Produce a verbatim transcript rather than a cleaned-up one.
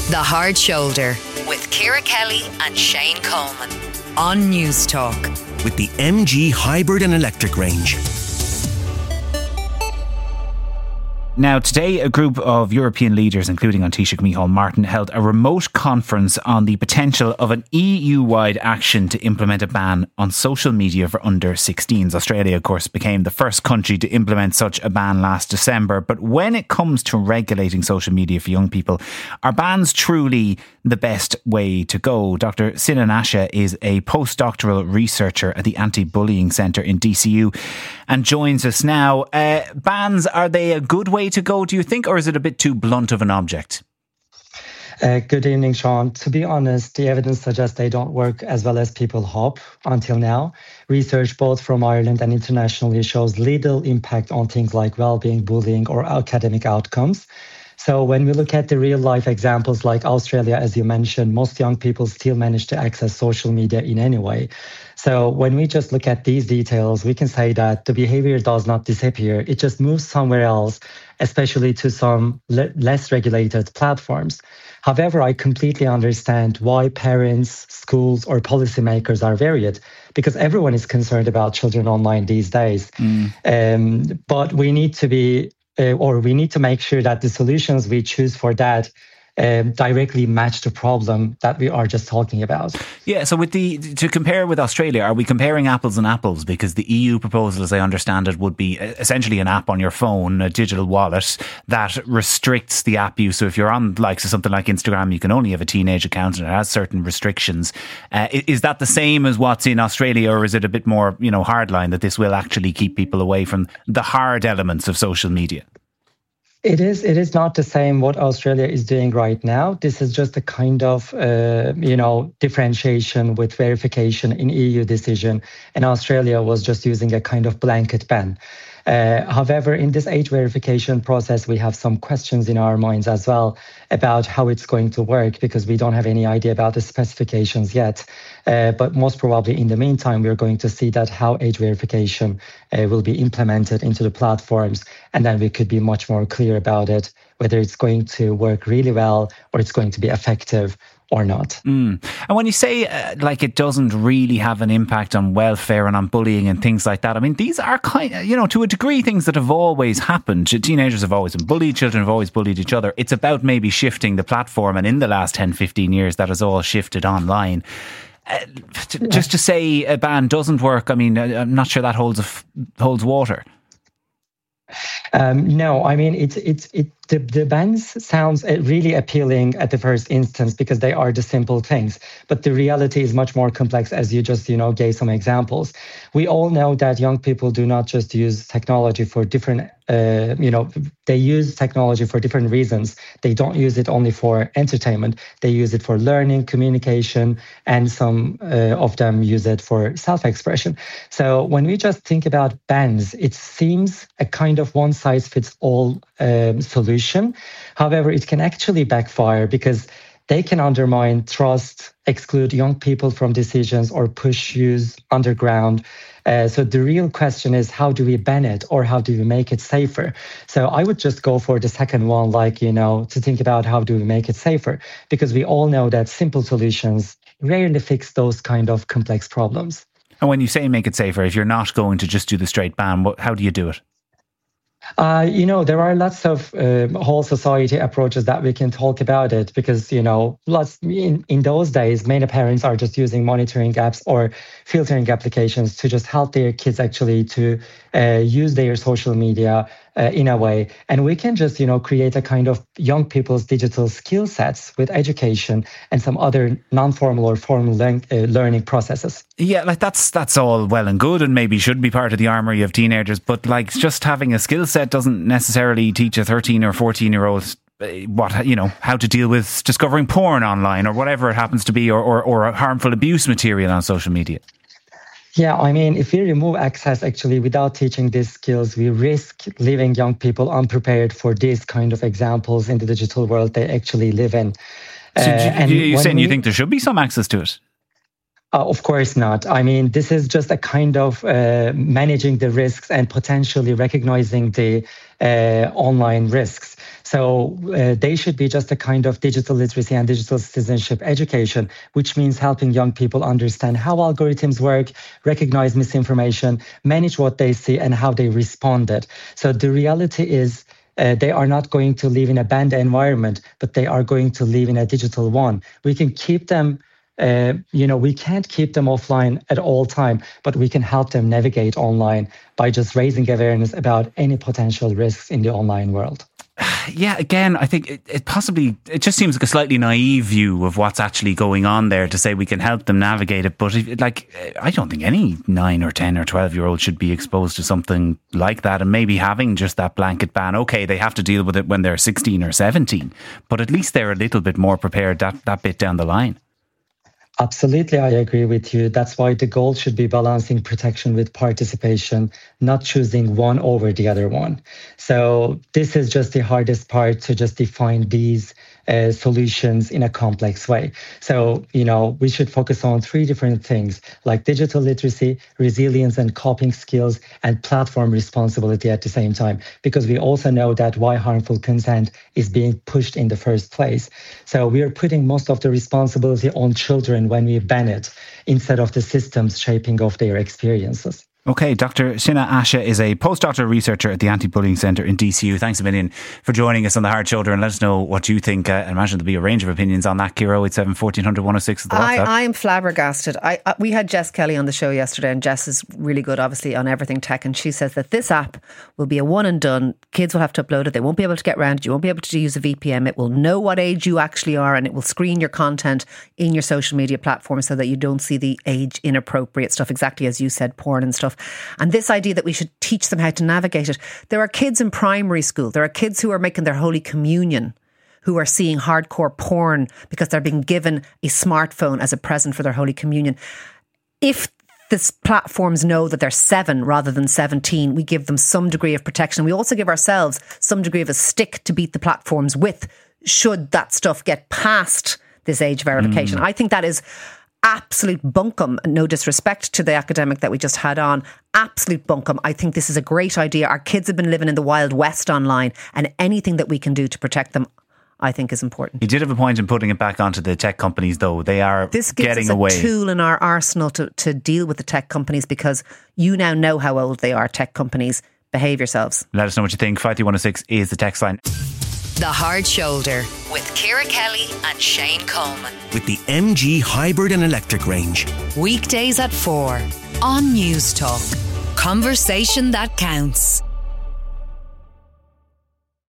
The Hard Shoulder with Ciara Kelly and Shane Coleman on News Talk. With the M G hybrid and electric range. Now, today, a group of European leaders, including on Taoiseach Micheál Martin, held a remote conference on the potential of an E U-wide action to implement a ban on social media for under sixteens. Australia, of course, became the first country to implement such a ban last December. But when it comes to regulating social media for young people, are bans truly the best way to go? Doctor Sinan Asha is a postdoctoral researcher at the Anti-Bullying Centre in D C U and joins us now. Uh, bans, are they a good way to go, do you think, or is it a bit too blunt of an object? Uh, good evening, Sean. To be honest, the evidence suggests they don't work as well as people hope until now. Research both from Ireland and internationally shows little impact on things like well-being, bullying or academic outcomes. So when we look at the real life examples like Australia, as you mentioned, most young people still manage to access social media in any way. So when we just look at these details, we can say that the behavior does not disappear. It just moves somewhere else, especially to some le- less regulated platforms. However, I completely understand why parents, schools or policymakers are worried, because everyone is concerned about children online these days. Mm. Um, but we need to be Uh, or we need to make sure that the solutions we choose for that um, directly match the problem that we are just talking about. Yeah, so with the to compare with Australia, are we comparing apples and apples? Because the E U proposal, as I understand it, would be essentially an app on your phone, a digital wallet that restricts the app use. So if you're on like so something like Instagram, you can only have a teenage account and it has certain restrictions. Uh, is that the same as what's in Australia, or is it a bit more, you know, hardline that this will actually keep people away from the hard elements of social media? It is. It is not the same what Australia is doing right now. This is just a kind of, uh, you know, differentiation with verification in E U decision, and Australia was just using a kind of blanket ban. Uh, however, in this age verification process, we have some questions in our minds as well about how it's going to work, because we don't have any idea about the specifications yet. Uh, but most probably in the meantime, we're going to see that how age verification uh, will be implemented into the platforms. And then we could be much more clear about it, whether it's going to work really well or it's going to be effective or not. Mm. And when you say uh, like it doesn't really have an impact on welfare and on bullying and things like that, I mean, these are kind of, you know, to a degree, things that have always happened. Teenagers have always been bullied, children have always bullied each other. It's about maybe shifting the platform, and in the last ten, fifteen years, that has all shifted online. Uh, to, just to say a ban doesn't work, I mean, I'm not sure that holds a f- holds water. Um, no, I mean, it's it's it. The, the bans sounds really appealing at the first instance because they are the simple things, but the reality is much more complex, as you just, you know, gave some examples. We all know that young people do not just use technology for different, uh, you know, they use technology for different reasons. They don't use it only for entertainment. They use it for learning, communication, and some uh, of them use it for self-expression. So when we just think about bans, it seems a kind of one-size-fits-all um, solution. However, it can actually backfire because they can undermine trust, exclude young people from decisions, or push use underground. Uh, so the real question is, how do we ban it, or how do we make it safer? So I would just go for the second one, like, you know, to think about how do we make it safer, because we all know that simple solutions rarely fix those kind of complex problems. And when you say make it safer, if you're not going to just do the straight ban, what, how do you do it? Uh, you know, there are lots of uh, whole society approaches that we can talk about it, because, you know, lots in, in those days, many parents are just using monitoring apps or filtering applications to just help their kids actually to uh, use their social media uh, in a way. And we can just, you know, create a kind of young people's digital skill sets with education and some other non-formal or formal learn, uh, learning processes. Yeah, like that's that's all well and good and maybe should be part of the armoury of teenagers, but like just having a skill set doesn't necessarily teach a thirteen or fourteen year old what, you know, how to deal with discovering porn online or whatever it happens to be, or, or, or harmful abuse material on social media. Yeah, I mean, if we remove access actually without teaching these skills, we risk leaving young people unprepared for these kind of examples in the digital world they actually live in. So uh, you, you're saying we, you think there should be some access to it? Uh, of course not. I mean, this is just a kind of uh, managing the risks and potentially recognizing the uh, online risks. So uh, they should be just a kind of digital literacy and digital citizenship education, which means helping young people understand how algorithms work, recognize misinformation, manage what they see, and how they respond it. So the reality is, Uh, they are not going to live in a banned environment, but they are going to live in a digital one. We can keep them, uh, you know, we can't keep them offline at all time, but we can help them navigate online by just raising awareness about any potential risks in the online world. Yeah, again, I think it, it possibly, it just seems like a slightly naive view of what's actually going on there to say we can help them navigate it. But if, like, I don't think any nine or ten or twelve year old should be exposed to something like that. And maybe having just that blanket ban, okay, they have to deal with it when they're sixteen or seventeen, but at least they're a little bit more prepared that, that bit down the line. Absolutely, I agree with you. That's why the goal should be balancing protection with participation, not choosing one over the other one. So this is just the hardest part, to just define these uh, solutions in a complex way. So, you know, we should focus on three different things, like digital literacy, resilience and coping skills, and platform responsibility at the same time, because we also know that why harmful content is being pushed in the first place. So we are putting most of the responsibility on children when we ban it, instead of the systems shaping of their experiences. Okay, Doctor Sinha Asha is a postdoctoral researcher at the Anti-Bullying Centre in D C U. Thanks a million for joining us on The Hard Shoulder, and let us know what you think. Uh, I imagine there'll be a range of opinions on that. Kira, oh eight seven, fourteen hundred, one oh six is the WhatsApp. I, I am flabbergasted. I, I, we had Jess Kelly on the show yesterday, and Jess is really good, obviously, on everything tech, and she says that this app will be a one and done. Kids will have to upload it. They won't be able to get around it. You won't be able to use a V P N. It will know what age you actually are, and it will screen your content in your social media platforms so that you don't see the age inappropriate stuff, exactly as you said, porn and stuff. And this idea that we should teach them how to navigate it. There are kids in primary school. There are kids who are making their Holy Communion who are seeing hardcore porn because they're being given a smartphone as a present for their Holy Communion. If the platforms know that they're seven rather than seventeen, we give them some degree of protection. We also give ourselves some degree of a stick to beat the platforms with, should that stuff get past this age verification. Mm. I think that is absolute bunkum. No disrespect to the academic that we just had on. Absolute bunkum. I think this is a great idea. Our kids have been living in the Wild West online, and anything that we can do to protect them, I think, is important. You did have a point in putting it back onto the tech companies, though. They are this gives getting us a away. tool in our arsenal to, to deal with the tech companies, because you now know how old they are, tech companies. Behave yourselves. Let us know what you think. five three one oh six is the text line. The Hard Shoulder with Ciara Kelly and Shane Coleman. With the M G Hybrid and Electric range. Weekdays at four on News Talk. Conversation that counts.